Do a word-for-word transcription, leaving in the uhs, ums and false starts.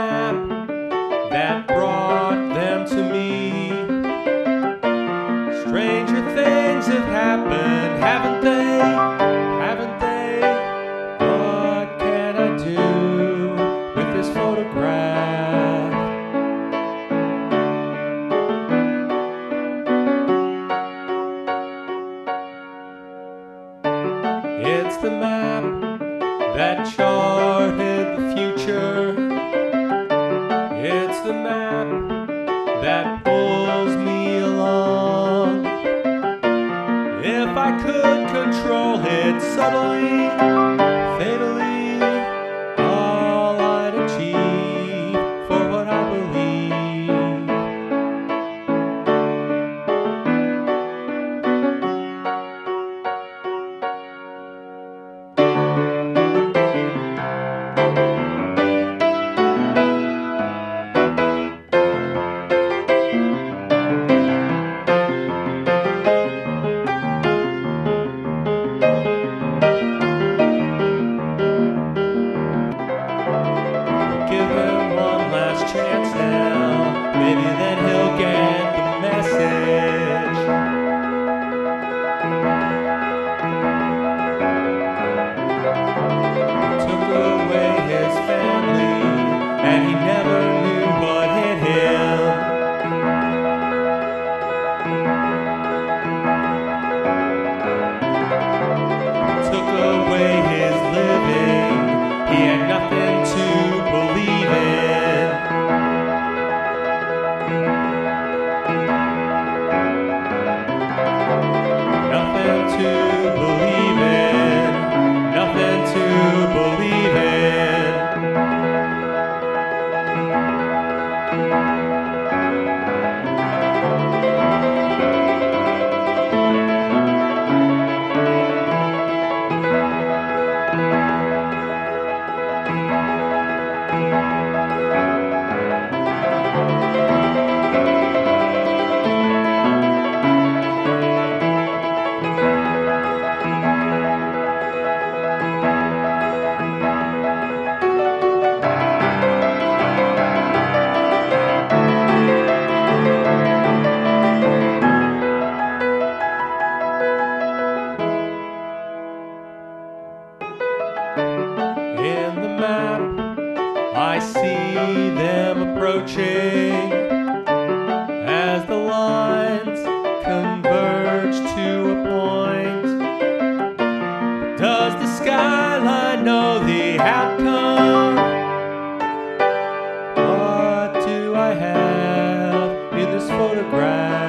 map that brought them to me. Stranger things have happened, haven't they? Haven't they? What can I do with this photograph? It's the map that charted the future. It's the map that pulls me along. If I could control it subtly, fatally, all I'd achieve for what I believe. Give him one last chance now. Maybe then he'll get the message. He took away his family, and he never knew what hit him. He took away his living. He had nothing to believe in. Nothing to believe in. Nothing to believe in. In the map, I see them approaching as the lines converge to a point. Does the skyline know the outcome? What do I have in this photograph?